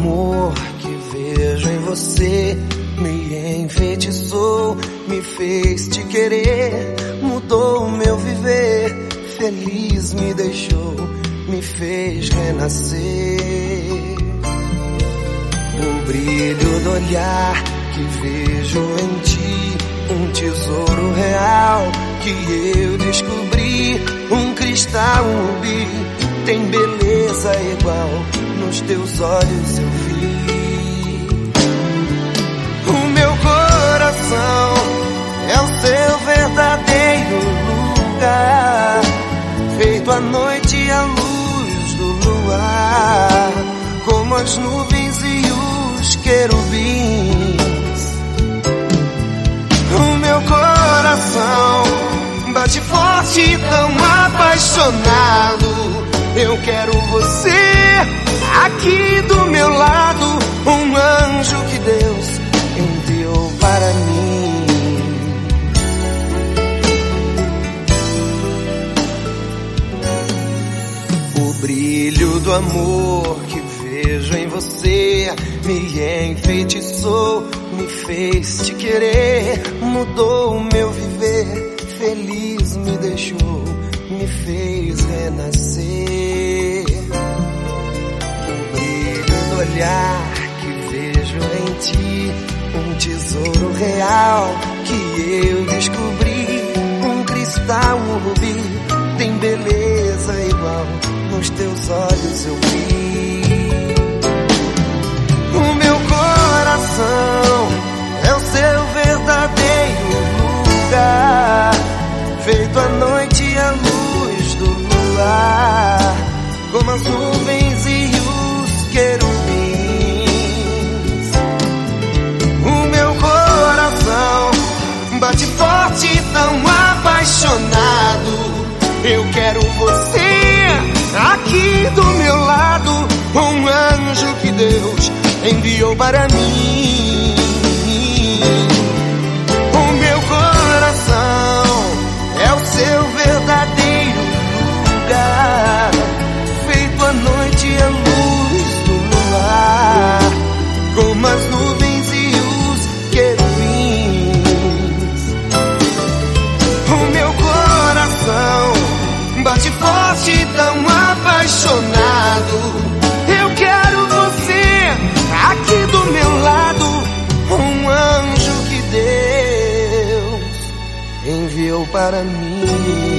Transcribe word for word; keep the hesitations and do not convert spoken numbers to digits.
amor que vejo em você me enfeitiçou, me fez te querer, mudou o meu viver, feliz me deixou, me fez renascer. O brilho do olhar que vejo em ti, um tesouro real que eu descobri, um cristal, um rubi, tem beleza igual, nos teus olhos eu vi. O meu coração é o seu verdadeiro lugar, feito à noite e à luz do luar, como as nuvens e os querubins. O meu coração bate forte, tão apaixonado. Eu quero você aqui do meu lado, um anjo que Deus enviou para mim. O brilho do amor que vejo em você me enfeitiçou, me fez te querer, mudou o meu viver, feliz me deixou, me fez renascer. O brilho do olhar que vejo em ti, um tesouro real que eu descobri, um cristal, um rubi, tem beleza igual, nos teus olhos eu vi. O meu coração é o seu verdadeiro lugar, feito à noite e à luz do luar, como as nuvens e os querubins. O meu coração bate forte, tão apaixonado. Eu quero você aqui do meu lado, um anjo que Deus enviou para mim. O meu coração é o seu verdadeiro lugar, feito à noite e à luz do luar, como as nuvens e os querubins. O meu coração bate forte, tão apaixonado. Eu quero você aqui do meu lado, um anjo que Deus enviou para mim.